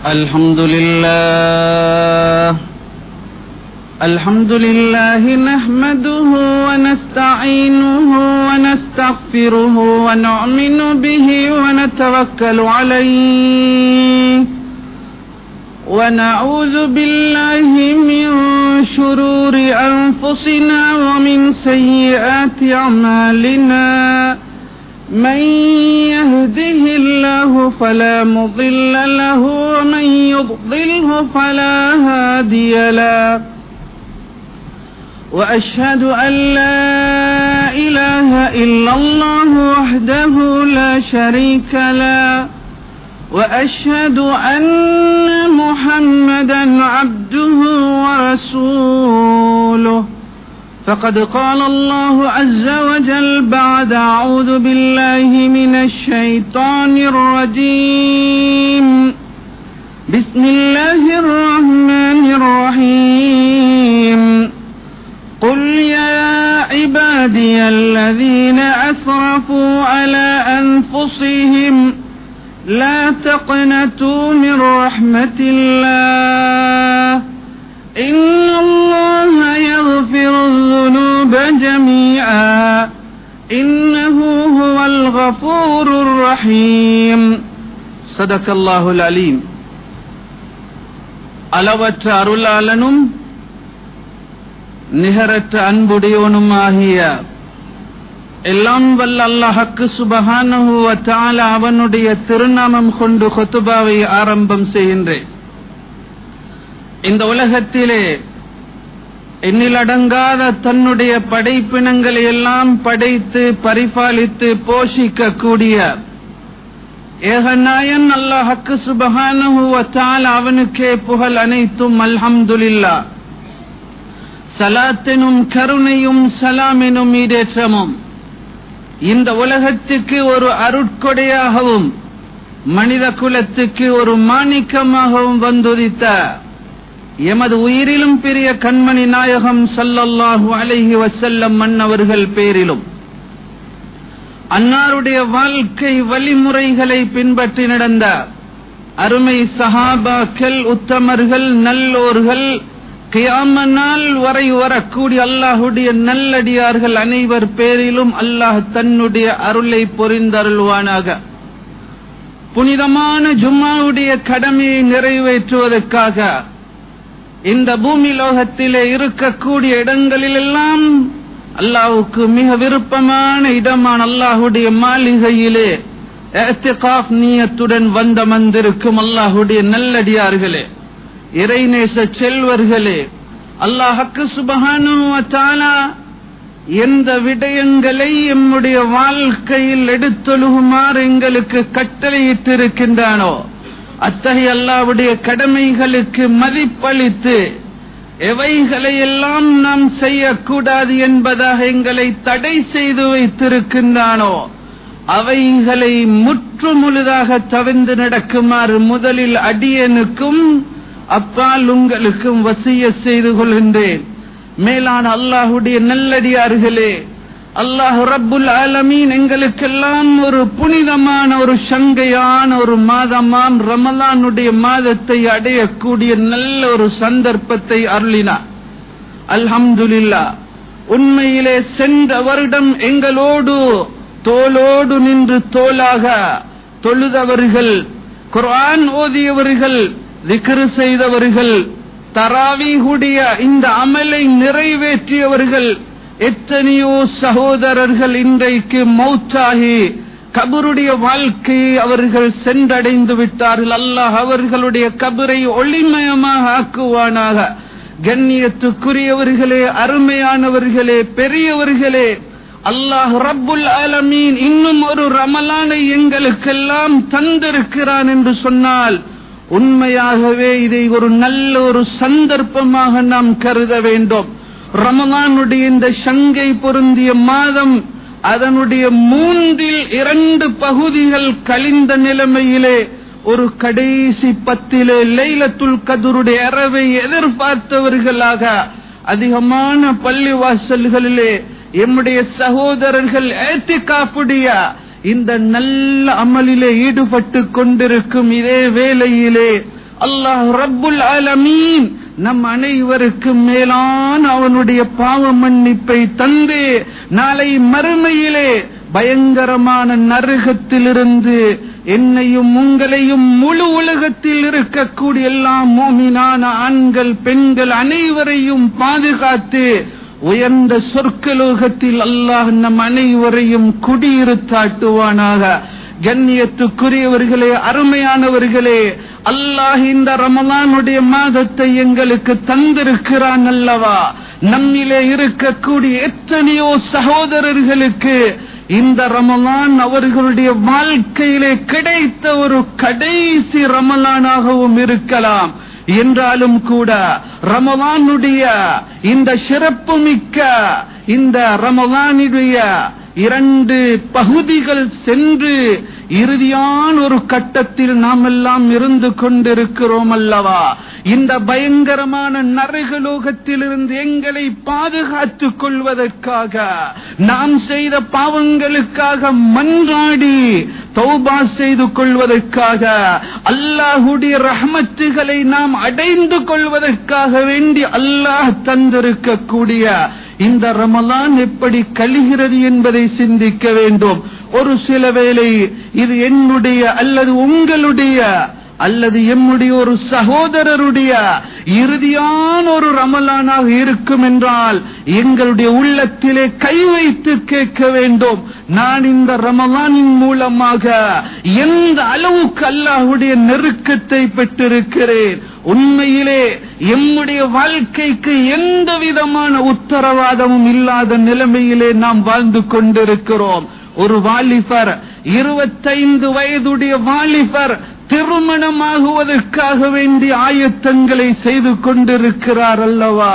الحمد لله نحمده ونستعينه ونستغفره ونؤمن به ونتوكل عليه ونعوذ بالله من شرور أنفسنا ومن سيئات أعمالنا من يهده الله فلا مضل له ومن يضلله فلا هادي له وأشهد أن لا إله إلا الله وحده لا شريك له وأشهد أن محمدا عبده ورسوله فقد قال الله عز وجل بعد أعوذ بالله من الشيطان الرجيم بسم الله الرحمن الرحيم قل يا عبادي الذين أسرفوا على أنفسهم لا تقنطوا من رحمة الله إن الله يغفر الذنوب جميعا إنه هو الغفور الرحيم صدق الله العليم. அளவற்ற அருளாளனும் நிகரற்ற அன்புடையவனுமாகிய எல்லாம் வல்ல அல்லாஹ்வுக்கு சுப்ஹானஹு வ தஆலா அவனுடைய திருநாமம் கொண்டு குத்பாவை ஆரம்பம் செய்கின்றேன். இந்த உலகத்திலே எண்ணிலடங்காத தன்னுடைய படைப்பினங்களை எல்லாம் படைத்து பரிபாலித்து போஷிக்க கூடிய ஏகநாயன் அல்லாஹ்வுக்கு சுப்ஹானஹு வ தஆலா அவனுக்கே புகழ் அனைத்தும். அல்ஹம்துலில்லாஹ். சலாத்தினும் கருணையும் சலாமினும் ஈடேற்றமும் இந்த உலகத்துக்கு ஒரு அருட்கொடையாகவும் மனித குலத்துக்கு ஒரு மாணிக்கமாகவும் வந்துதித்த எமது உயிரிலும் பெரிய கண்மணி நாயகம் ஸல்லல்லாஹு அலைஹி வஸல்லம் மன்னவர்கள் பேரிலும் அன்னாருடைய வாழ்க்கை வழிமுறைகளை பின்பற்றி நடந்த அருமை சஹாபாக்கள், உத்தமர்கள், நல்லோர்கள், கியாமத் நாள் வரை வரக்கூடிய அல்லாஹ்வுடைய நல்லடியார்கள் அனைவர் பேரிலும் அல்லாஹ் தன்னுடைய அருளை பொரிந்தருள்வானாக. புனிதமான ஜும்மாவுடைய கடமையை நிறைவேற்றுவதற்காக இந்த பூமி லோகத்திலே இருக்கக்கூடிய இடங்களிலெல்லாம் அல்லாஹ்வுக்கு மிக விருப்பமான இடமான அல்லாஹ்வுடைய மாளிகையிலே இஅ்திகாஃப் நியத்துடன் வந்திருக்கும் அல்லாஹ்வுடைய நல்லடியார்களே, இறைநேச செல்வர்களே, அல்லாஹ்வுக்கு சுப்ஹானஹு வ தஆலா எந்த விடயங்களை எம்முடைய வாழ்க்கையில் எடுத்தொழுகுமாறு எங்களுக்கு கட்டளையிட்டிருக்கின்றானோ அத்தகைய அல்லாஹ்வுடைய கடமைகளுக்கு மதிப்பளித்து எவைகளை எல்லாம் நாம் செய்யக்கூடாது என்பதாக எங்களை தடை செய்து வைத்திருக்கின்றானோ அவைகளை முற்றுமுழுதாக தவிர்த்து நடக்குமாறு முதலில் அடியனுக்கும் அப்பால் உங்களுக்கும் வசியத் செய்து கொள்கின்றேன். மேலான அல்லாஹ்வுடைய நல்லடியார்களே, அல்லாஹ் ரப்புல் ஆலமீன் எங்களுக்கெல்லாம் ஒரு புனிதமான ஒரு சங்கையான ஒரு மாதமாம் ரமலானுடைய மாதத்தை அடையக்கூடிய நல்ல ஒரு சந்தர்ப்பத்தை அருளினார். அல்ஹம்துலில்லாஹ். உண்மையிலே சென்ற வருடம் எங்களோடு தோளோடு நின்று தோளாக தொழுதவர்கள், குர்ஆன் ஓதியவர்கள், திக்ர் செய்தவர்கள், தராவீஹுடைய இந்த அமலை நிறைவேற்றியவர்கள் எத்தனையோ சகோதரர்கள் இன்றைக்கு மௌத்தாகி கபருடைய வாழ்க்கையை அவர்கள் சென்றடைந்து விட்டார்கள். அல்லாஹ் அவர்களுடைய கபரை ஒளிமயமாக ஆக்குவானாக. கண்ணியத்துக்குரியவர்களே, அருமையானவர்களே, பெரியவர்களே, அல்லாஹ் ரப்புல் ஆலமீன் இன்னும் ஒரு ரமலானை எங்களுக்கெல்லாம் தந்திருக்கிறான் என்று சொன்னால் உண்மையாகவே இதை ஒரு நல்ல ஒரு சந்தர்ப்பமாக நாம் கருத வேண்டும். ரமலானுடைய இந்த சங்கை பொருந்திய மாதம் அதனுடைய 2 பகுதிகள் கழிந்த நிலைமையிலே ஒரு கடைசி 10 லைலத்துல் கத்ருடைய இரவை எதிர்பார்த்தவர்களாக அதிகமான பள்ளிவாசல்களிலே எம்முடைய சகோதரர்கள் இஅ்திகாஃபுடைய இந்த நல்ல அமலிலே ஈடுபட்டு கொண்டிருக்கும் இதே வேளையிலே அல்லாஹ் ரப்புல் ஆலமீன் நம் அனைவருக்கும் மேலான அவனுடைய பாவ மன்னிப்பை தந்து நாளை மறுமையிலே பயங்கரமான நரகத்திலிருந்து என்னையும் உங்களையும் முழு உலகத்தில் இருக்கக்கூடிய எல்லா மோமினான ஆண்கள் பெண்கள் அனைவரையும் பாதுகாத்து உயர்ந்த சொர்க்கலோகத்தில் அல்லாஹ் நம் அனைவரையும் குடியிருத்தாட்டுவானாக. கண்ணியத்துக்குரியவர்களே, அருமையானவர்களே, அல்லாஹ் இந்த ரமலானுடைய மாதத்தை எங்களுக்கு தந்திருக்கிறான் அல்லவா? நம்மிலே இருக்கக்கூடிய எத்தனையோ சகோதரர்களுக்கு இந்த ரமலான் அவர்களுடைய வாழ்க்கையிலே கிடைத்த ஒரு கடைசி ரமலானாகவும் இருக்கலாம். என்றாலும் கூட ரமலானுடைய இந்த சிறப்புமிக்க இந்த ரமலானுடைய 2 பகுதிகள் சென்று இறுதியான ஒரு கட்டத்தில் நாம் எல்லாம் இருந்து கொண்டிருக்கிறோம் அல்லவா? இந்த பயங்கரமான நரகலோகத்திலிருந்து எங்களை பாதுகாத்துக் கொள்வதற்காக நாம் செய்த பாவங்களுக்காக மன்றாடி தௌபா செய்து கொள்வதற்காக அல்லாஹ்வுடைய ரஹ்மத்துகளை நாம் அடைந்து கொள்வதற்காக வேண்டி அல்லாஹ் தந்திருக்கக்கூடிய இந்த ரமலான் எப்படி கழிகிறது என்பதை சிந்திக்க வேண்டும். ஒரு சில வேளை இது என்னுடைய அல்லது உங்களுடைய அல்லது எம்முடைய ஒரு சகோதரருடைய இறுதியான ஒரு ரமலானாக இருக்கும் என்றால் எங்களுடைய உள்ளத்திலே கை வைத்து கேட்க வேண்டும், நான் இந்த ரமலானின் மூலமாக எந்த அளவுக்கு அல்லாஹ்வுடைய நெருக்கத்தை பெற்றிருக்கிறேன். உண்மையிலே எம்முடைய வாழ்க்கைக்கு எந்த விதமான உத்தரவாதமும் இல்லாத நிலைமையிலே நாம் வாழ்ந்து கொண்டிருக்கிறோம். ஒரு வாலிபர் 25 வயதுடைய வாலிபர் திருமணமாகுவதற்காக வேண்டிய ஆயத்தங்களை செய்து கொண்டிருக்கிறார் அல்லவா?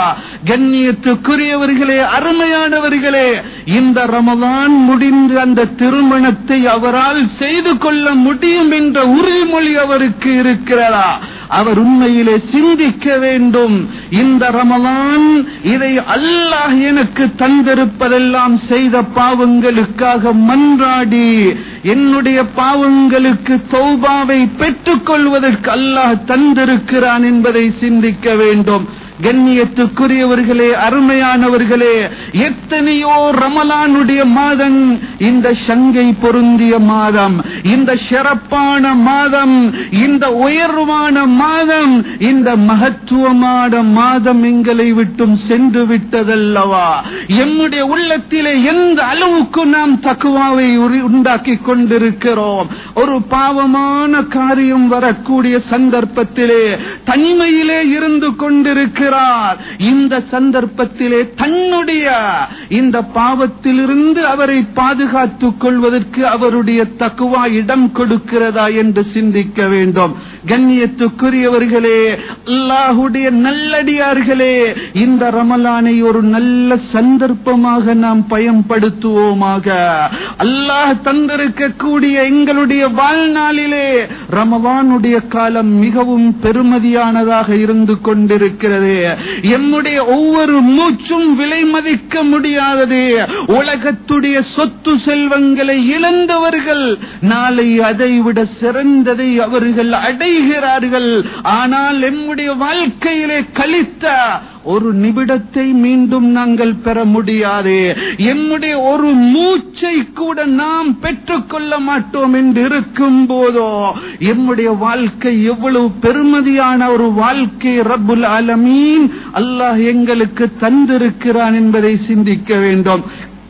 கண்ணியத்துக்குரியவர்களே, அருமையானவர்களே, இந்த ரமலான் முடிந்து அந்த திருமணத்தை அவரால் செய்து கொள்ள முடியும் என்ற உறுதிமொழி அவருக்கு இருக்கிறதா? அவர் உண்மையிலே சிந்திக்க வேண்டும். இந்த ரமலான் இதை அல்லாஹ் எனக்கு தந்திருப்பதெல்லாம் செய்த பாவங்களுக்காக மன்றாடி என்னுடைய பாவங்களுக்கு தௌபாவை பெற்றுக் கொள்வதற்கு அல்லாஹ் தந்திருக்கிறான் என்பதை சிந்திக்க வேண்டும். கண்ணியத்துக்குரியவர்களே, அருமையானவர்களே, எத்தனையோ ரமலானுடைய மாதம் இந்த சங்கை பொருந்திய மாதம், இந்த சிறப்பான மாதம், இந்த உயர்வான மாதம், இந்த மகத்துவமான மாதம் எங்களை விட்டும் சென்று விட்டதல்லவா? எம்முடைய உள்ளத்திலே எந்த அளவுக்கு நாம் தக்வாவை உண்டாக்கி கொண்டிருக்கிறோம். ஒரு பாவமான காரியம் வரக்கூடிய சந்தர்ப்பத்திலே தனிமையிலே இருந்து கொண்டிருக்கிற இந்த சந்தர்ப்பத்திலே தன்னுடைய இந்த பாவத்திலிருந்து அவரை பாதுகாத்துக் கொள்வதற்கு அவருடைய தக்வா இடம் கொடுக்கிறதா என்று சிந்திக்க வேண்டும். கண்ணியத்துக்குரியவர்களே, அல்லாஹ்வுடைய நல்லடியார்களே, இந்த ரமலானை ஒரு நல்ல சந்தர்ப்பமாக நாம் பயன்படுத்துவோமாக. அல்லாஹ் தந்திருக்கக்கூடிய எங்களுடைய வாழ்நாளிலே ரமலானுடைய காலம் மிகவும் பெருமதியானதாக இருந்து கொண்டிருக்கிறது. எம்முடைய ஒவ்வொரு மூச்சும் விலை மதிக்க முடியாதது. உலகத்துடைய சொத்து செல்வங்களை இழந்தவர்கள் நாளை அதைவிட சிறந்ததை அவர்கள் அடைகிறார்கள். ஆனால் எம்முடைய வாழ்க்கையிலே கழித்த ஒரு நிமிடத்தை மீண்டும் நாங்கள் பெற முடியாது. எம்முடைய ஒரு மூச்சை கூட நாம் பெற்றுக்கொள்ள மாட்டோம் என்று இருக்கும் போதோ எம்முடைய வாழ்க்கை எவ்வளவு பெருமதியான ஒரு வாழ்க்கை ரப்புல் ஆலமீன் அல்லாஹ் எங்களுக்கு தந்திருக்கிறான் என்பதை சிந்திக்க வேண்டும்.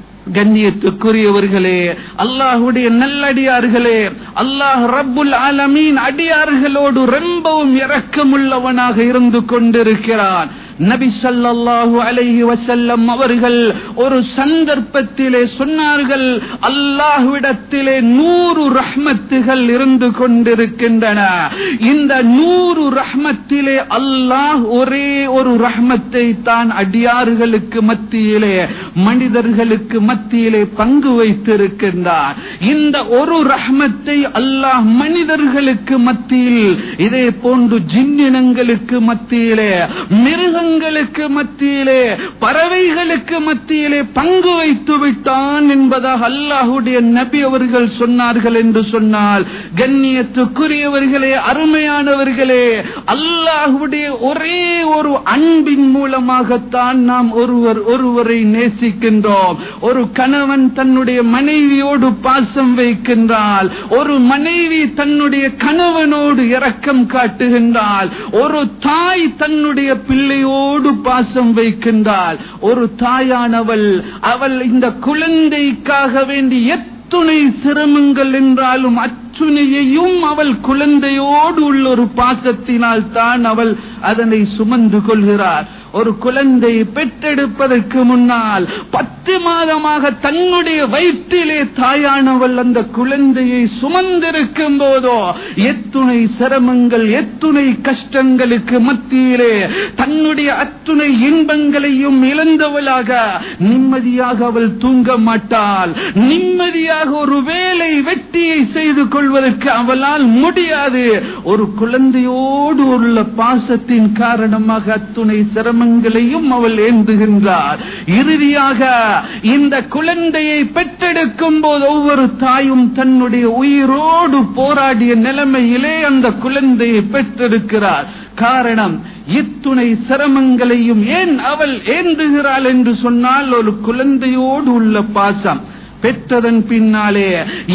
கண்ணியத்துக்குரியவர்களே, அல்லாஹ்வுடைய நல்லடியார்களே, அல்லாஹ் ரப்புல் ஆலமீன் அடியார்களோடு ரொம்பவும் இரக்கமுள்ளவனாக இருந்து கொண்டிருக்கிறான். நபி ஸல்லல்லாஹு அலைஹி வஸல்லம் அவர்கள் ஒரு சந்தர்ப்பத்திலே சொன்னார்கள், அல்லாஹ்விடத்திலே 100 ரஹ்மத்துகள் இருந்து கொண்டிருக்கின்றன. இந்த 100 ரஹ்மத்திலே அல்லாஹ் ஒரே ஒரு ரஹ்மத்தை தான் அடியார்களுக்கு மத்தியிலே, மனிதர்களுக்கு மத்தியிலே பங்கு வைத்திருக்கின்றார். இந்த ஒரு ரஹ்மத்தை அல்லாஹ் மனிதர்களுக்கு மத்தியில், இதே போன்று ஜின்னினங்களுக்கு மத்தியிலே, மிருகங்களுக்கு மிருகங்களுக்கு மத்தியிலே, பறவைகளுக்கு மத்தியிலே பங்கு வைத்து விட்டான் என்பதாக அல்லாஹ்வுடைய நபி அவர்கள் சொன்னார்கள் என்று சொன்னால், கண்ணியத்துக்குரியவர்களே, அருமையானவர்களே, அல்லாஹ்வுடைய ஒரே ஒரு அன்பின் மூலமாகத்தான் நாம் ஒருவரை நேசிக்கின்றோம். ஒரு கணவன் தன்னுடைய மனைவியோடு பாசம் வைக்கின்றால், ஒரு மனைவி தன்னுடைய கணவனோடு இரக்கம் காட்டுகின்றால், ஒரு தாய் தன்னுடைய பிள்ளையோடு பாசம் வைக்கின்றால், ஒரு தாயானவள் அவள் இந்த குழந்தைக்காக வேண்டி எத்துணை சிரமங்கள் என்றாலும் அத்துணையையும் அவள் குழந்தையோடு உள்ள ஒரு பாசத்தினால் தான் அவள் அதனை சுமந்து கொள்கிறார். ஒரு குழந்தை பெற்றெடுப்பதற்கு முன்னால் 10 மாதமாக தன்னுடைய வயிற்றிலே தாயானவள் அந்த குழந்தையை சுமந்திருக்கும் போதோ எத்துணை சிரமங்கள், எத்துணை கஷ்டங்களுக்கு மத்தியிலே தன்னுடைய அத்துணை இன்பங்களையும் இழந்தவளாக நிம்மதியாக அவள் தூங்க மாட்டாள். நிம்மதியாக ஒரு வேலை வெட்டியை செய்து கொள்வதற்கு அவளால் முடியாது. ஒரு குழந்தையோடு உள்ள பாசத்தின் காரணமாக அத்துணை சிரமங்களையும் அவள் ஏந்துகின்றார். இறுதியாக இந்த குழந்தையை பெற்றெடுக்கும் போது ஒவ்வொரு தாயும் தன்னுடைய உயிரோடு போராடிய நிலைமையிலே அந்த குழந்தையை பெற்றெடுக்கிறார். காரணம், இத்துணை சிரமங்களையும் ஏன் அவள் ஏந்துகிறாள் என்று சொன்னால், ஒரு குழந்தையோடு உள்ள பாசம். பெற்றதன் பின்னாலே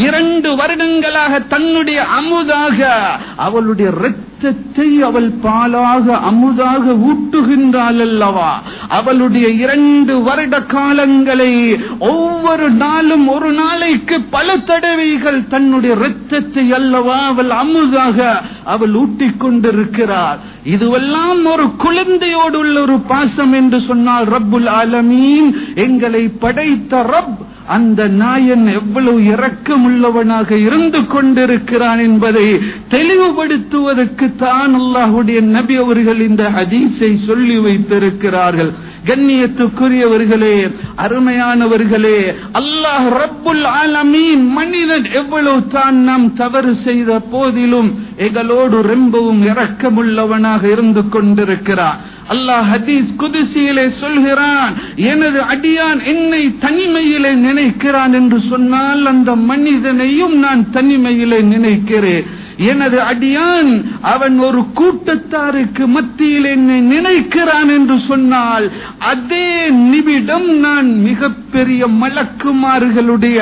2 வருடங்களாக தன்னுடைய அமுதாக அவளுடைய இரத்தத்தை அவள் பாலாக அமுதாக ஊட்டுகின்றாள் அல்லவா. அவளுடைய 2 வருட காலங்களை ஒவ்வொரு நாளும் ஒரு நாளைக்கு பல தடவைகள் தன்னுடைய இரத்தத்தை அல்லவா அவள் அமுதாக அவள் ஊட்டிக் கொண்டிருக்கிறார். இதுவெல்லாம் ஒரு குழந்தையோடு உள்ள ஒரு பாசம் என்று சொன்னால், ரப்புல் ஆலமீன் எங்களை படைத்த ரப் அந்த நாயன் எவ்வளவு இரக்கமுள்ளவனாக இருந்து கொண்டிருக்கிறான் என்பதை தெளிவுபடுத்துவதற்கு தான் அல்லாஹ்வுடைய நபி அவர்கள் இந்த ஹதீஸை சொல்லி வைத்திருக்கிறார்கள். கண்ணியத்துக்குரியவர்களே, அருமையானவர்களே, அல்லாஹ் ரப்புல் ஆலமீன் மனிதன் எவ்வளவு தான் நாம் தவறு செய்த போதிலும் எங்களோடு ரொம்பவும் இரக்கமுள்ளவனாக இருந்து கொண்டிருக்கிறான். அல்லாஹ் ஹதீஸ் குதுசியிலே சொல்கிறான், எனது அடியான் என்னை தனிமையிலே நினைக்கிறான் என்று சொன்னால் அந்த மனிதனையும் நான் தனிமையிலே நினைக்கிறேன். எனது அடியான் அவன் ஒரு கூட்டத்தாருக்கு மத்தியில் என்னை நினைக்கிறான் என்று சொன்னால் அதே நிமிடம் நான் மிகப்பெரிய மலக்குமார்களுடைய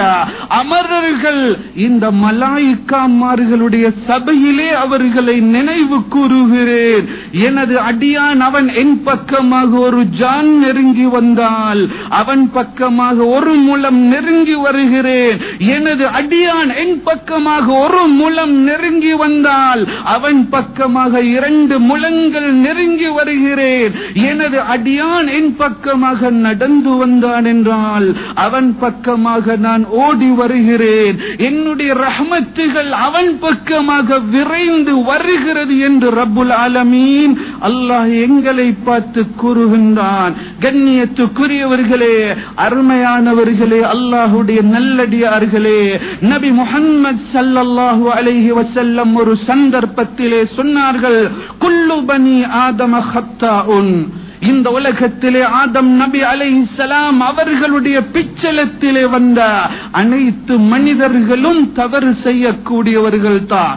அமரர்கள் இந்த மலாயிக்காமார்களுடைய சபையிலே அவர்களை நினைவு கூறுகிறேன். எனது அடியான் அவன் என் பக்கமாக ஒரு ஜான் நெருங்கி வந்தால் அவன் பக்கமாக ஒரு முழம் நெருங்கி வருகிறேன். எனது அடியான் என் பக்கமாக ஒரு முழம் நெருங்கி வந்தால் அவன் பக்கமாக 2 முழங்கள் நெருங்கி வருகிறேன். எனது அடியான் என் பக்கமாக நடந்து வந்தான் என்றால் அவன் பக்கமாக நான் ஓடி வருகிறேன். என்னுடைய ரஹ்மத்துகள் அவன் பக்கமாக விரைந்து வருகிறது என்று ரப்புல் ஆலமீன் அல்லாஹ் எங்களை பார்த்து கூறுகின்றான். கண்ணியத்துக்குரியவர்களே, அருமையானவர்களே, அல்லாஹ்வுடைய நல்லடியார்களே, நபி முஹம்மது ஸல்லல்லாஹு அலைஹி வஸல்லம் ஒரு சந்தர்ப்பத்திலே சொன்னார்கள், குல்லு பனி ஆதம ஹத்தாஉன். இந்த உலகத்திலே ஆதம் நபி அலைஹிஸ்ஸலாம் அவர்களுடைய பிச்சலத்திலே வந்த அனைத்து மனிதர்களும் தவறு செய்யக்கூடியவர்கள் தான்.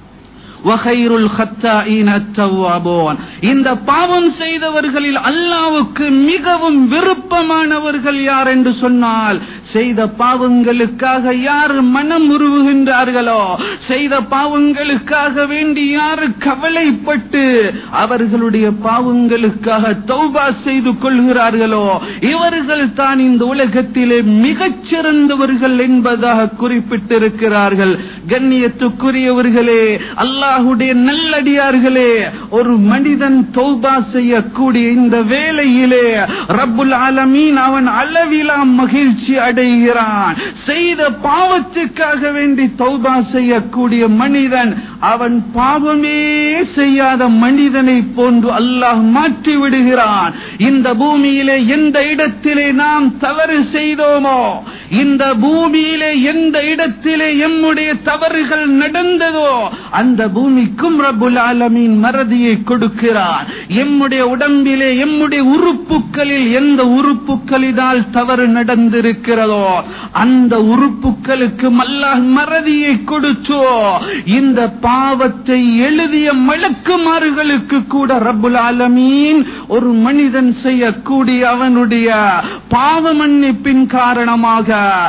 வகைருல் ஹத்தாஈன தவ்வாபூன். இந்த பாவம் செய்தவர்களில் அல்லாஹ்வுக்கு மிகவும் விருப்பமானவர்கள் யார் என்று சொன்னால், செய்த பாவங்களுக்காக யார் மனம் உருவுகின்றார்களோ, செய்த பாவங்களுக்காக வேண்டி யார் கவலைப்பட்டு அவர்களுடைய பாவங்களுக்காக தௌபா செய்து கொள்கிறார்களோ இவர்கள் தான் இந்த உலகத்திலே மிகச் சிறந்தவர்கள் என்பதாக குறிப்பிட்டிருக்கிறார்கள். கண்ணியத்துக்குரியவர்களே, அல்லாஹ்வுடைய நல்லடியார்களே, ஒரு மனிதன் தௌபா செய்யக்கூடிய இந்த வேளையிலே ரப்புல் ஆலமீன் அவன் அளவிலா மகிழ்ச்சி அடைகிறான். செய்த பாவத்துக்காக வேண்டி தௌபா செய்யக்கூடிய மனிதன் அவன் பாவமே செய்யாத மனிதனை போன்று அல்லாஹ் மாற்றி விடுகிறான். இந்த பூமியிலே எந்த இடத்திலே நாம் தவறு செய்தோமோ, இந்த பூமியிலே எந்த இடத்திலே எம்முடைய தவறுகள் நடந்ததோ அந்த பூமிக்கும் ரப்புல் ஆலமீன் மறதியை கொடுக்கிறான். எம்முடைய உடம்பிலே எம்முடைய உறுப்புகளில் எந்த உறுப்புகளினால் தவறு நடந்திருக்கிறதோ அந்த உறுப்புகளுக்கு அல்லாஹ் மறதியை கொடுத்தோ இந்த பாவத்தை எழுதிய மலக்குமார்களுக்கு கூட ரப்புல் ஆலமீன் ஒரு மனிதன் செய்யக்கூடிய அவனுடைய பாவ மன்னிப்பின் காரணமாக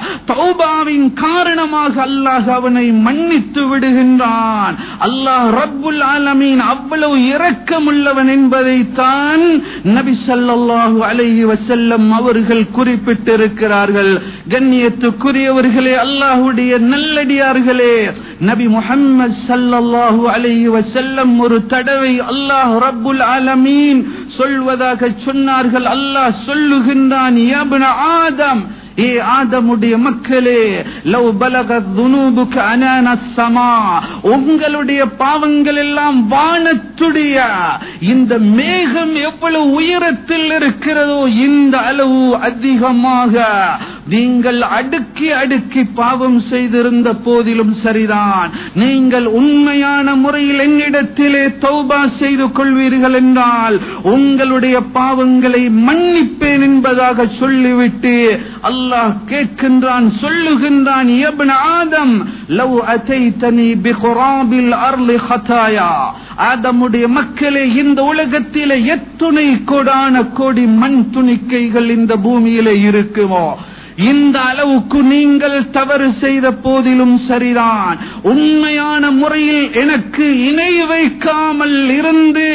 தௌபாவின் காரணமாக அல்லாஹ் அவனை மன்னித்து விடுகின்றான். அல்லாஹ் ரப்புல் ஆலமீன் அவ்வளவு இரக்கமுள்ளவன் என்பதை தான் நபி ஸல்லல்லாஹு அலைஹி வஸல்லம் அவர்கள் குறிப்பிட்டிருக்கிறார்கள். கண்ணியத்துக்குரியவர்களே, அல்லாஹ்வுடைய நல்லடியார்களே, நபி முஹம்மது ஸல்லல்லாஹு அலைஹி வஸல்லம் ஒரு தடவை அல்லாஹ் ரப்புல் ஆலமீன் சொல்வதாக சொன்னார்கள். அல்லாஹ் சொல்லுகின்றான், யா இப்ன ஆதம், ஏ ஆதமுடைய மக்களே, லவ் பலகத் துனூபுக அனானஸ் ஸமா, உங்களுடைய பாவங்கள் எல்லாம் வானத்துடைய இந்த மேகம் எவ்வளவு உயரத்தில் இருக்கிறதோ இந்த அளவு அதிகமாக நீங்கள் அடுக்கி அடுக்கி பாவம் செய்திருந்த போதிலும் சரிதான், நீங்கள் உண்மையான முறையில் என்னிடத்திலே தௌபா செய்து கொள்வீர்கள் என்றால் உங்களுடைய பாவங்களை மன்னிப்பேன் என்பதாக சொல்லிவிட்டு அல்லாஹ் கேட்கின்றான், சொல்லுகின்றான், யா இப்ன ஆதம் லவ் அதைதனி பிகுராபில் அர்லி ஹதாயா, ஆதமுடைய மக்களே, இந்த உலகத்திலே எத்துணை கோடான கோடி மண் துணிக்கைகள் இந்த பூமியிலே இருக்குமோ இந்த அளவுக்கு நீங்கள் தவறு செய்த போதிலும் சரிதான், உண்மையான முறையில் எனக்கு இணை வைக்காமல் இருந்து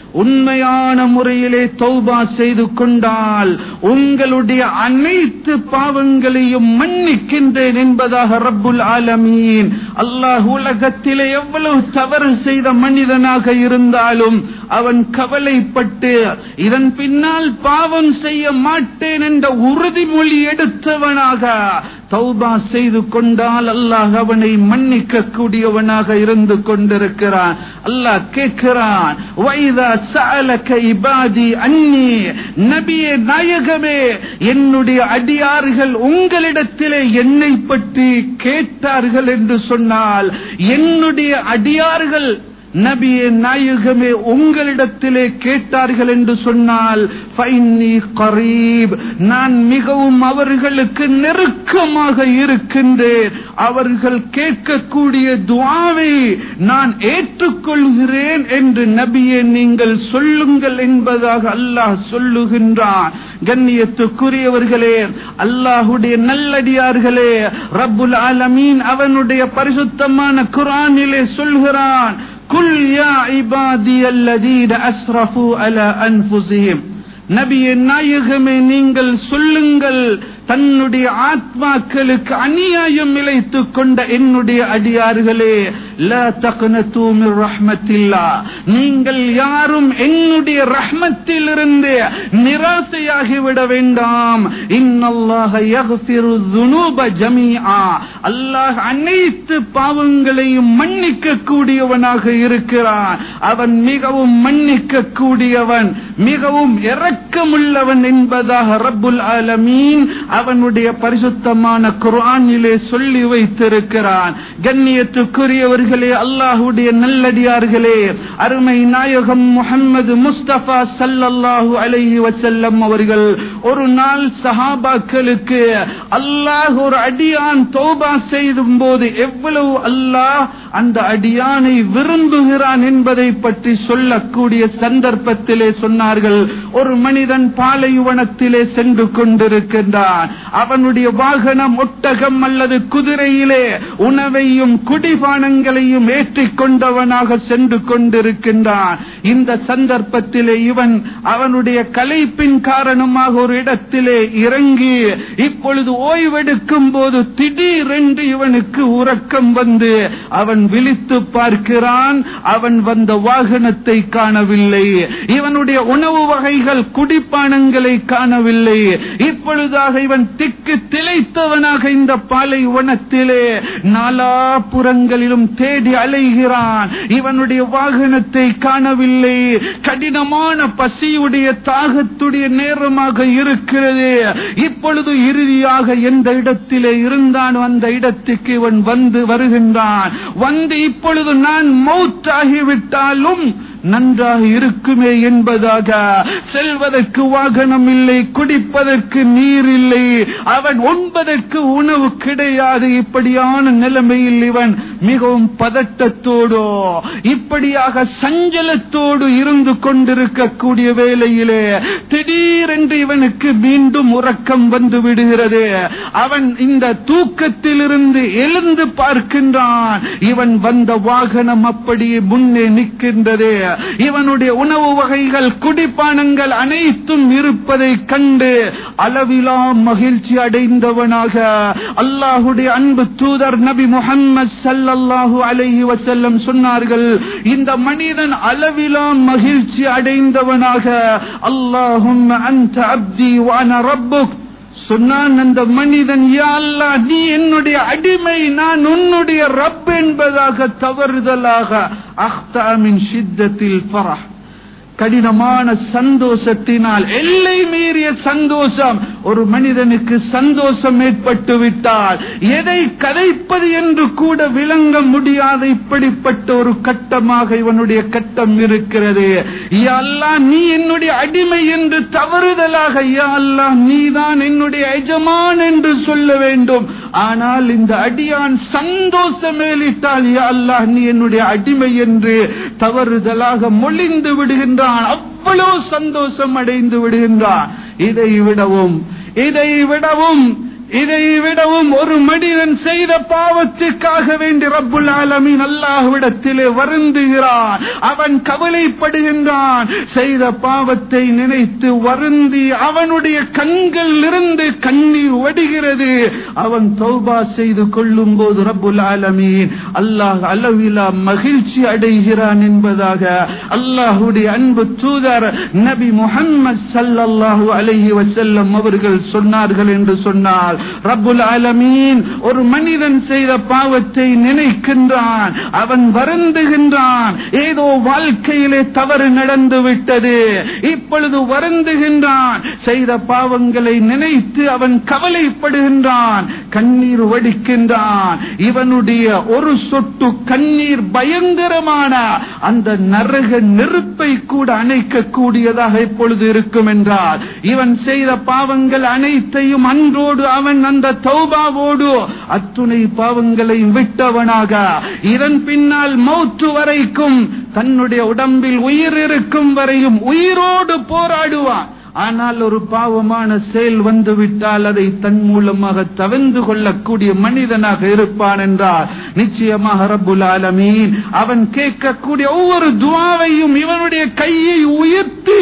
உண்மையான முறையிலே தௌபா செய்து கொண்டால் உங்களுடைய அனைத்து பாவங்களையும் மன்னிக்கின்றேன் என்பதாக ரப்புல் ஆலமீன் அல்லாஹ் உலகத்திலே எவ்வளவு தவறு செய்த மனிதனாக இருந்தாலும் அவன் கவலைப்பட்டு இதன் பின்னால் பாவம் செய்ய மாட்டேன் என்ற உறுதிமொழி எடுத்தவனாக தௌபா செய்து கொண்டால் அல்லாஹ் அவனை மன்னிக்க கூடியவனாக இருந்து கொண்டிருக்கிறான். அல்லாஹ் கேட்கிறான், வைதா சஅலக இபாதி அன்னி, நபியே நாயகமே, என்னுடைய அடியார்கள் உங்களிடத்திலே என்னை பற்றி கேட்டார்கள் என்று சொன்னால், என்னுடைய அடியார்கள் நபியே நாயகமே உங்களிடத்திலே கேட்டார்கள் என்று சொன்னால், ஃபைன்னி கரீப், நான் மிகவும் அவர்களுக்கு நெருக்கமாக இருக்கின்றேன், அவர்கள் கேட்கக்கூடிய துஆவை நான் ஏற்றுக்கொள்கிறேன் என்று நபியே நீங்கள் சொல்லுங்கள் என்பதாக அல்லாஹ் சொல்லுகின்றான். கண்ணியத்துக்குரியவர்களே, அல்லாஹ்வுடைய நல்லடியார்களே, ரப்புல் ஆலமீன் அவனுடைய பரிசுத்தமான குர்ஆனிலே சொல்கிறான், குல் யா இபாதியல்லதீன அஸ்ரஃபு அலா அன்ஃபுஸிஹிம், நபியே நாயகமே நீங்கள் சொல்லுங்கள், தன்னுடைய ஆத்மாக்களுக்கு அநியாயம் இழைத்துக் கொண்ட என்னுடைய அடியார்களே, லா தக்னது மிர் ரஹ்மத்தில்லாஹ், நீங்கள் யாரும் என்னுடைய ரஹ்மத்திலிருந்து நிராசையாகிவிட வேண்டாம். இன்னல்லாஹ யக்ஃபிரு ذுனூப ஜமீஆ, அல்லாஹ் அனைத்து பாவங்களையும் மன்னிக்க கூடியவனாக இருக்கிறான். அவன் மிகவும் மன்னிக்க கூடியவன், மிகவும் இரக்கமுள்ளவன் என்பதாக ரப்புல் ஆலமீன் அவனுடைய பரிசுத்தமான குர்ஆனிலே சொல்லி வைத்திருக்கிறான். கண்ணியத்துக்குரியவர்களே, அல்லாஹ்வுடைய நல்லடியார்களே, அருமை நாயகம் முஹம்மது முஸ்தபா ஸல்லல்லாஹு அலைஹி வஸல்லம் அவர்கள் ஒரு நாள் சஹாபாக்களுக்கு அல்லாஹ் ஒரு அடியான் தௌபா செய்யும் போது எவ்வளவு அல்லாஹ் அந்த அடியானை விரும்புகிறான் என்பதை பற்றி சொல்லக்கூடிய சந்தர்ப்பத்திலே சொன்னார்கள், ஒரு மனிதன் பாலைவனத்திலே சென்று கொண்டிருக்கின்றான், அவனுடைய வாகனம் ஒட்டகம் அல்லது குதிரையிலே உணவையும் குடிபானங்களையும் ஏற்றிக் கொண்டவனாக சென்று கொண்டிருக்கின்றான். இந்த சந்தர்ப்பத்திலே இவன் அவனுடைய களைப்பின் காரணமாக ஒரு இடத்திலே இறங்கி இப்பொழுது ஓய்வெடுக்கும் போது திடீரென்று இவனுக்கு உறக்கம் வந்து அவன் விழித்து பார்க்கிறான். அவன் வந்த வாகனத்தை காணவில்லை, இவனுடைய உணவு வகைகள் குடிப்பானங்களை காணவில்லை. இப்பொழுதாக இவன் திக்கு திளைத்தவனாக இந்த பாலைவனத்திலே நாலாபுறங்களிலும் தேடி அலைகிறான். இவனுடைய வாகனத்தை காணவில்லை, இல்லை. கடினமான பசியுடைய தாகத்துடைய நேரமாக இருக்கிறது. இப்பொழுது இறுதியாக எந்த இடத்திலே இருந்தான் அந்த இடத்துக்கு இவன் வந்து வருகின்றான். வந்து இப்பொழுது நான் மௌத்தாகிவிட்டாலும் நன்றாக இருக்குமே என்பதாக, செல்வதற்கு வாகனம் இல்லை, குடிப்பதற்கு நீர் இல்லை, அவன் உண்பதற்கு உணவு கிடையாது. இப்படியான நிலைமையில் இவன் மிகவும் பதட்டத்தோடு இப்படியாக சஞ்சலத்தோடு இருந்து கொண்டிருக்கக்கூடிய வேளையிலே திடீரென்று இவனுக்கு மீண்டும் உறக்கம் வந்து விடுகிறது. அவன் இந்த தூக்கத்திலிருந்து எழுந்து பார்க்கின்றான். இவன் வந்த வாகனம் அப்படியே முன்னே நிற்கின்றது. இவனுடைய உணவு வகைகள், குடிப்பானங்கள் அனைத்தும் இருப்பதை கண்டு அளவிலா மகிழ்ச்சி அடைந்தவனாக அல்லாஹுடைய அன்பு தூதர் நபி முஹம்மது ஸல்லல்லாஹு அலைஹி வஸல்லம் சொன்னார்கள், இந்த மனிதன் அளவிலா மகிழ்ச்சி அடைந்தவனாக அல்லாஹும்ம அன்த அப்தி வ அன ரப்புக் சொன்னான். அந்த மனிதன், யா அல்லாஹ், நீ என்னுடைய அடிமை, நான் உன்னுடைய ரப் என்பதாக தவறுதலாக அக்தா மின் ஷித்தத்தில் ஃபரஹ், கடினமான சந்தோஷத்தினால், எல்லை மீறிய சந்தோஷம், ஒரு மனிதனுக்கு சந்தோஷம் ஏற்பட்டு விட்டால் எதை கதைப்பது என்று கூட விளங்க முடியாத இப்படிப்பட்ட ஒரு கட்டமாக இவனுடைய கட்டம் இருக்கிறது. யா அல்லாஹ், நீ என்னுடைய அடிமை என்று தவறுதலாக, யா அல்லாஹ், நீதான் என்னுடைய எஜமான் என்று சொல்ல வேண்டும். ஆனால் இந்த அடியான் சந்தோஷம் மேலிட்டால், யா அல்லாஹ், நீ என்னுடைய அடிமை என்று தவறுதலாக மொழிந்து விடுகின்றான். அவ்வளவு சந்தோஷம் அடைந்து விடுகின்றான். இதை விடவும் ஒரு மனிதன் செய்த பாவத்துக்காக வேண்டி ரப்புல் ஆலமீன் அல்லாஹ்விடத்திலே வருந்துகிறான். அவன் கவலைப்படுகின்றான். செய்த பாவத்தை நினைத்து வருந்தி அவனுடைய கண்களிலிருந்து கண்ணீர் வடிகிறது. அவன் தௌபா செய்து கொள்ளும் போது ரப்புல் ஆலமீன் அல்லாஹ் அளவிலா மகிழ்ச்சி அடைகிறான் என்பதாக அல்லாஹ்வுடைய அன்பு தூதர் நபி முஹம்மது ஸல்லல்லாஹு அலைஹி வஸல்லம் அவர்கள் சொன்னார்கள் என்று சொன்னால், ரப்புல் ஆலமீன் ஒரு மனிதன் செய்த பாவத்தை நினைக்கின்றான், அவன் வருந்துகின்றான். ஏதோ வாழ்க்கையிலே தவறு நடந்து விட்டது, இப்பொழுது வருந்துகின்றான். செய்த பாவங்களை நினைத்து அவன் கவலைப்படுகின்றான், கண்ணீர் வடிக்கின்றான். இவனுடைய ஒரு சொட்டு கண்ணீர் பயங்கரமான அந்த நரக நெருப்பை கூட அணைக்கக்கூடியதாக இப்பொழுது இருக்கும் என்றால், இவன் செய்த பாவங்கள் அனைத்தையும் அன்றோடு அவன் அந்த தௌபாவோடு அத்துணை பாவங்களை விட்டவனாக இதன் பின்னால் மௌத்து வரைக்கும் தன்னுடைய உடம்பில் உயிர் இருக்கும் வரையும் உயிரோடு போராடுவான். ஆனால் ஒரு பாவமான செயல் வந்துவிட்டால் அதை தன் மூலமாக தவிர்த்து கொள்ளக்கூடிய மனிதனாக இருப்பான் என்றால், நிச்சயமாக ரப்புல் ஆலமீன் அவன் கேட்கக்கூடிய ஒவ்வொரு துஆவையும் இவனுடைய கையை உயர்த்தி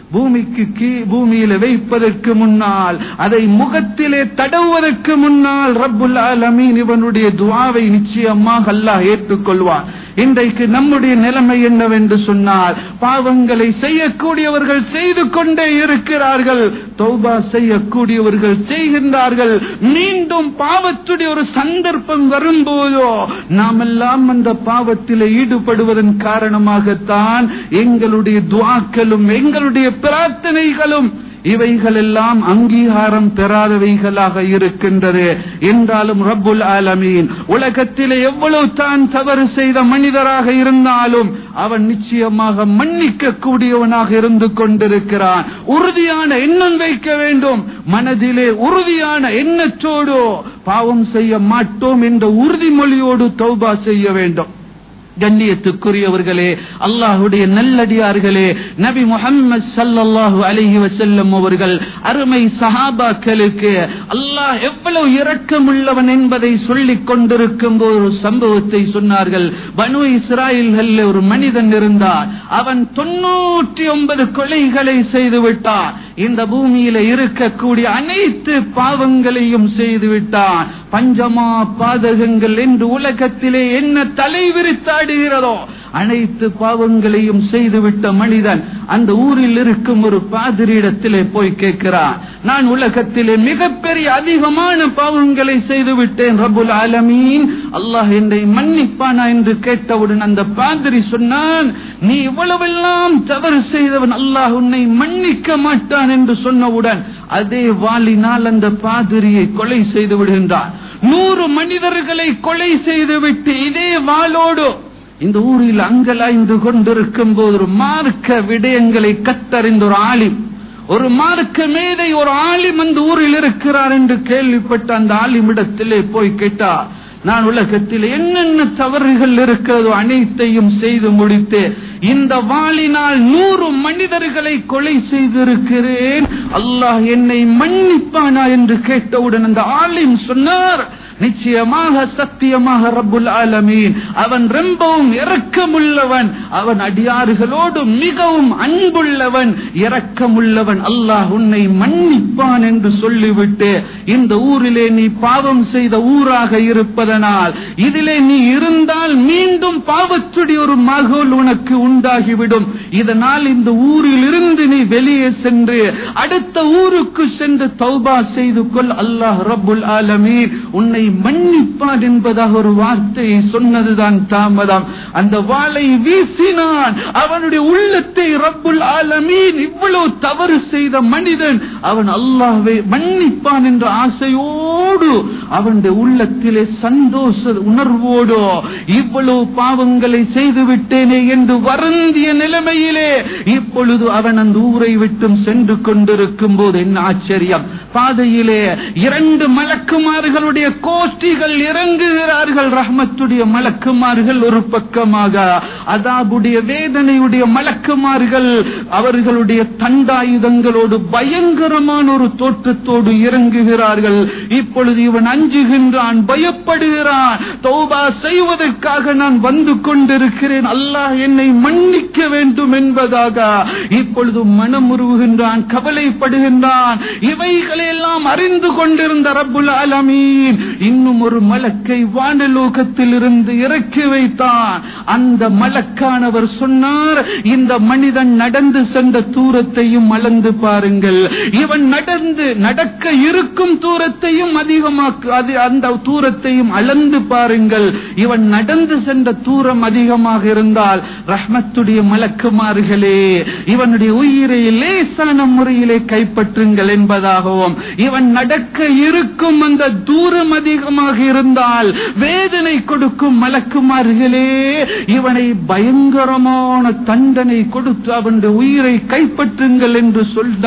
பூமியில வைப்பதற்கு முன்னால், அதை முகத்திலே தடவுவதற்கு முன்னால் ரப்புல் ஆலமீன் இவனுடைய துஆவை நிச்சயமாக அல்லாஹ் ஏற்றுக்கொள்வான். இன்றைக்கு நம்முடைய நிலைமை என்னவென்று சொன்னால், பாவங்களை செய்யக்கூடியவர்கள் செய்து கொண்டே இருக்கிறார்கள், தௌபா செய்யக்கூடியவர்கள் செய்கின்றார்கள். மீண்டும் பாவத்துடைய ஒரு சந்தர்ப்பம் வரும்போதோ நாமெல்லாம் அந்த பாவத்தில் ஈடுபடுவதன் காரணமாகத்தான் எங்களுடைய துஆக்களும் எங்களுடைய பிரார்த்தனைகளும் இவைகளெல்லாம் அங்கீகாரம் பெறாதவைகளாக இருக்கின்றது. என்றாலும் ரப்புல் ஆலமீன் உலகத்திலே எவ்வளவு தான் தவறு செய்த மனிதராக இருந்தாலும் அவன் நிச்சயமாக மன்னிக்க கூடியவனாக இருந்து கொண்டிருக்கிறான். உறுதியான எண்ணம் வைக்க வேண்டும், மனதிலே உறுதியான எண்ணத்தோடு பாவம் செய்ய மாட்டோம் என்ற உறுதிமொழியோடு தௌபா செய்ய வேண்டும். கண்ணியத்துக்குரியவர்களே, அல்லாஹ்வுடைய நல்லடியார்களே, நபி முஹம்மது ஸல்லல்லாஹு அலைஹி வஸல்லம் அவர்கள் அருமை சஹாபாக்களுக்கு அல்லாஹ் எவ்வளவு இரக்கமுள்ளவன் என்பதை சொல்லிக் கொண்டிருக்கும் ஒரு சம்பவத்தை சொன்னார்கள். பனு இஸ்ராயீல்களில் ஒரு மனிதன் இருந்தார். அவன் 99 கொலைகளை செய்து விட்டான். இந்த பூமியில இருக்கக்கூடிய அனைத்து பாவங்களையும் செய்து விட்டான். பஞ்சமா பாதகங்கள் என்று உலகத்திலே என்ன தலைவிரித்தாடுகிறதோ அனைத்து பாவங்களையும் செய்துவிட்ட மனிதன் அந்த ஊரில் இருக்கும் ஒரு பாதிரியிடத்திலே போய் கேட்கிறான், நான் உலகத்திலே மிகப்பெரிய அதிகமான பாவங்களை செய்துவிட்டேன் ரப்புல் ஆலமீன், அல்லாஹ் என்னை மன்னிப்பானா என்று கேட்டவுடன் அந்த பாதிரி சொன்னான், நீ இவ்வளவெல்லாம் தவறு செய்தவன், அல்லாஹ் உன்னை மன்னிக்க மாட்டான் என்று சொன்னவுடன் அதே வாளினால் அந்த பாதிரியை கொலை செய்து விடுகின்றான். 100 மனிதர்களை கொலை செய்துவிட்டு இதே வாளோடு இந்த ஊரில் அங்கலாய்ந்து கொண்டிருக்கும் போது ஒரு மார்க்க விடயங்களை கற்றறிந்த ஒரு ஆலிம், ஒரு மார்க்க மேதை, ஒரு ஆலிம் அந்த ஊரில் இருக்கிறார் என்று கேள்விப்பட்ட அந்த ஆலிமிடத்திலே போய் கேட்டார், நான் உலகத்தில் என்னென்ன தவறுகள் இருக்கிறதோ அனைத்தையும் செய்து முடித்து இந்த வாளினால் 100 மனிதர்களை கொலை செய்திருக்கிறேன், அல்லாஹ் என்னை மன்னிப்பானா என்று கேட்டவுடன் அந்த ஆலிம் சொன்னார், நிச்சயமாக சத்தியமாக ரப்புல் ஆலமீன் அவன் ரொம்பவும் இரக்கமுள்ளவன், அவன் அடியார்களோடு மிகவும் அன்புள்ளவன், இரக்கமுள்ளவன், அல்லாஹ் உன்னை மன்னிப்பான் என்று சொல்லிவிட்டு இந்த ஊரிலே நீ பாவம் செய்த ஊராக இருப்பதனால் இதிலே நீ இருந்தால் மீண்டும் பாவத்துடைய ஒரு மகோல் உனக்கு உண்டாகிவிடும், இதனால் இந்த ஊரில் இருந்து நீ வெளியே சென்று அடுத்த ஊருக்கு சென்று தௌபா செய்து கொள், அல்லாஹ் ரப்புல் ஆலமீன் உன்னை மன்னிப்பான் என்பதாக ஒரு வார்த்தையை சொன்னதுதான் தாமதம். அந்த வாளை வீசினான். அவனுடைய உள்ளத்தை ரப்புல் ஆலமீன் இவ்வளவு தவறு செய்த மனிதன் அவன் அல்லாஹ்வை மன்னிப்பான் என்ற ஆசையோடு அவனுடைய உள்ளத்திலே சந்தோஷ உணர்வோடு இவ்வளவு பாவங்களை செய்து விட்டேனே என்று வருந்திய நிலைமையிலே இப்பொழுது அவன் அந்த ஊரை விட்டும் சென்று கொண்டிருக்கும் போது என்ன ஆச்சரியம், பாதையிலே 2 மலக்குமார்களுடைய கோஷ்டிகள் இறங்குகிறார்கள். ரஹ்மத்துடைய மலக்குமார்கள் ஒரு பக்கமாக, அதாபுடைய வேதனையுடைய மலக்குமார்கள் அவர்களுடைய தண்டாயுதங்களோடு பயங்கரமான ஒரு தோற்றத்தோடு இறங்குகிறார்கள். இப்பொழுது இவன் அஞ்சுகின்றான், பயப்படுகிறான், தௌபா செய்வதற்காக நான் வந்து கொண்டிருக்கிறேன், அல்லாஹ் என்னை மன்னிக்க வேண்டும் என்பதாக இப்பொழுது மனமுருகுகின்றான், கவலைப்படுகின்றான். இவைகளெல்லாம் அறிந்து கொண்டிருந்த ரப்புல் ஆலமீன் இன்னும் ஒரு மலக்கை வானலோகத்தில் இருந்து இறக்கி வைத்தான். அந்த மலக்கானவர் சொன்னார், இந்த மனிதன் நடந்து சென்ற தூரத்தையும் அளந்து பாருங்கள், இவன் நடக்க இருக்கும் தூரத்தையும் அதிகமாக அந்த தூரத்தையும் அளந்து பாருங்கள், இவன் நடந்து சென்ற தூரம் அதிகமாக இருந்தால் ரஹ்மத்துடைய மலக்குமார்களே இவனுடைய உயிரை லேசான முறையிலே கைப்பற்றுங்கள் என்பதாகவும், இவன் நடக்க இருக்கும் அந்த தூரம் அதிகமாக இருந்தால் வேதனை கொடுக்கும் மலக்குமார்களே இவனை பயங்கரமான தண்டனை கொடுத்து அவனுடைய உயிரை கைப்பற்றுங்கள் என்று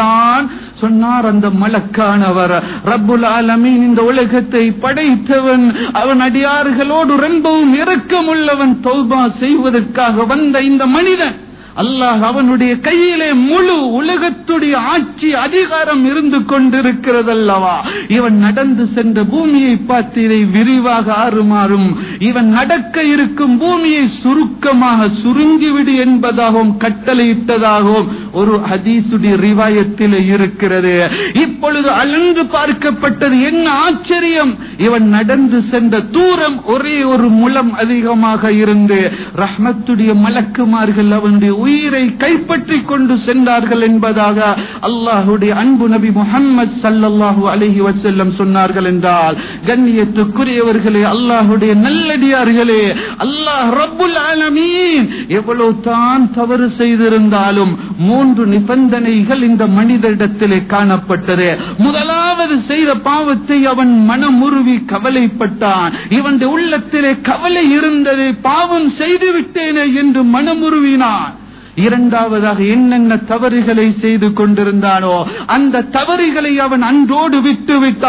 சொன்னார். அந்த மலக்கானவர் ரப்புல் ஆலமீன் இந்த உலகத்தை படைத்தவன், அவன் அடியார்களோடு ரொம்பவும் இரக்கமுள்ளவன், தௌபா செய்வதற்காக வந்த இந்த மனிதன் அல்லாஹ் அவனுடைய கையிலே முழு உலகத்துடைய ஆட்சி அதிகாரம் இருந்து கொண்டிருக்கிறதல்லவா, இவன் நடந்து சென்ற பூமியை பார்த்து இதை விரிவாக ஆறுமாறும், இவன் நடக்க இருக்கும் பூமியை சுருக்கமாக சுருங்கிவிடு என்பதாகவும் கட்டளையிட்டதாகவும் ஒரு ஹதீசுடைய ரிவாயத்தில் இருக்கிறது. இப்பொழுது அளந்து பார்க்கப்பட்டது என்ன ஆச்சரியம், இவன் நடந்து சென்ற தூரம் ஒரே ஒரு முழம் அதிகமாக இருந்து ரஹ்மத்துடைய மலக்குமார்கள் அவனுடைய உயிரை கைப்பற்றி கொண்டு சென்றார்கள் என்பதாக அல்லாஹ்வுடைய அன்பு நபி முஹம்மது ஸல்லல்லாஹு அலைஹி வஸல்லம் சொன்னார்கள் என்றால், கண்ணியத்துக்குரியவர்களே, அல்லாஹ்வுடைய நல்லடியார்களே, அல்லாஹ் ரப்புல் ஆலமீன் எவ்வளவு தான் தவறு செய்திருந்தாலும் 3 நிபந்தனைகள் இந்த மனிதரிடத்திலே காணப்பட்டது. முதலாவது செய்த பாவத்தை அவன் மனமுருவி கவலைப்பட்டான், இவனுடைய உள்ளத்திலே கவலை இருந்தது, பாவம் செய்து விட்டேனே என்று மனமுருவினான். இரண்டாவதாக என்னென்ன தவறுகளை செய்து கொண்டிருந்தானோ அந்த தவறுகளை அவன் அன்றோடு விட்டு விட்டான்.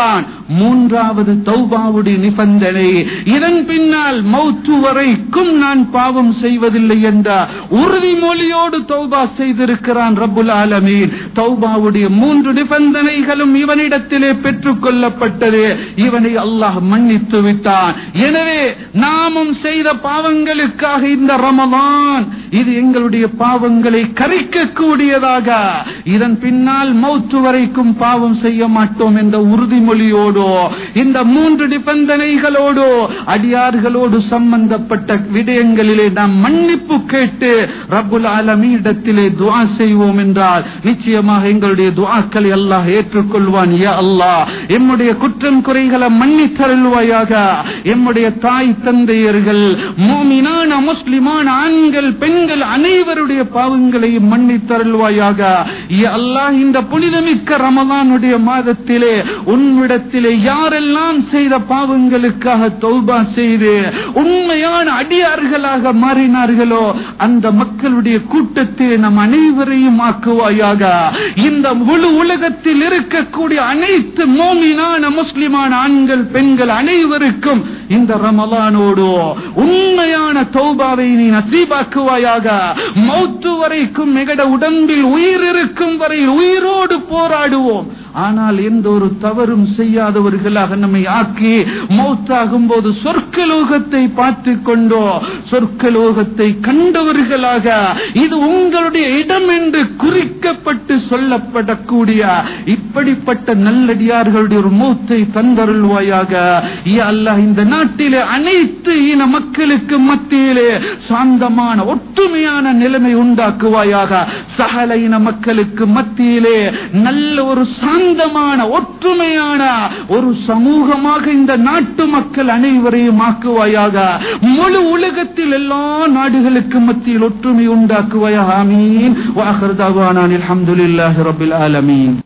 மூன்றாவது தௌபாவுடைய நிபந்தனை. இதன் பின்னால் மௌத்து வரைக்கும் நான் பாவம் செய்வதில்லை என்ற உறுதிமொழியோடு தௌபா செய்திருக்கிறான் ரப்புல் ஆலமீன். தௌபாவுடைய 3 நிபந்தனைகளும் இவனிடத்திலே பெற்றுக் கொள்ளப்பட்டது. இவனை அல்லாஹ் மன்னித்து விட்டான். எனவே நாமும் செய்த பாவங்களுக்காக இந்த ரமலான் இது எங்களுடைய பாவங்களை கரிக்கக்கூடியதாக, இதன் பின்னால் மௌத்து வரைக்கும் பாவம் செய்ய மாட்டோம் என்ற உறுதிமொழியோடு இந்த 3 நிபந்தனைகளோடு அடியார்களோடு சம்பந்தப்பட்ட விடயங்களிலே நாம் மன்னிப்பு கேட்டு ரப்புல் ஆலமீனிடத்திலே துஆ செய்வோம் என்றால் நிச்சயமாக எங்களுடைய துஆக்களை அல்லாஹ் ஏற்றுக்கொள்வான். யா அல்லாஹ், எம்முடைய குற்றம் குறைகளை மன்னித்தருள்வாயாக. எம்முடைய தாய் தந்தையர்கள் மூமினான முஸ்லிமான ஆண்கள் பெண்கள் அனைவருடைய பாவங்களையும் மன்னித்தருள்வாயாக. யா அல்லாஹ், இந்த புனிதமிக்க ரமலானுடைய மாதத்திலே உன்னிடத்திலே யாரெல்லாம் செய்த பாவங்களுக்காக தௌபா செய்து உண்மையான அடியார்களாக மாறினார்களோ அந்த மக்களுடைய கூட்டத்தில் நம் அனைவரையும் ஆக்குவாயாக. இந்த முழு உலகத்தில் இருக்கக்கூடிய அனைத்து மூமினான முஸ்லிமான ஆண்கள் பெண்கள் அனைவருக்கும் இந்த ரமலானோடு உண்மையான தௌபாவை நீ நசீபாக்குவாயாக. மௌத்து வரைக்கும் எங்கட உடம்பில் உயிர் இருக்கும் வரை உயிரோடு போராடுவோம். ஆனால் எந்த ஒரு தவறும் செய்யாதவர்களாக நம்மை ஆக்கி மௌத்தாகும் போது சொர்க்கலோகத்தை பார்த்து கொண்டோ சொர்க்கலோகத்தை கண்டவர்களாக இது உங்களுடைய இடம் என்று குறிக்கப்பட்டு சொல்லப்படக்கூடிய இப்படிப்பட்ட நல்லடியார்களுடைய ஒரு மௌத்தை தந்தருள்வாயாக. யா அல்லாஹ், இந்த நாட்டிலே அனைத்து இன மக்களுக்கு மத்தியிலே சாந்தமான ஒற்றுமையான நிலைமை உண்டாக்குவாயாக. சகல இன மக்களுக்கு மத்தியிலே நல்ல ஒரு சாந்தமான ஒற்றுமையான ஒரு சமூகமாக இந்த நாட்டு மக்கள் அனைவரையும் ஆக்குவாயாக. முழு உலகத்தில் எல்லா நாடுகளுக்கு மத்தியில் ஒற்றுமை உண்டாக்குவாயாக. ஆமீன். வ ஆகிரு தஅவானா அல்ஹம்துலில்லாஹி ரப்பில் ஆலமீன்.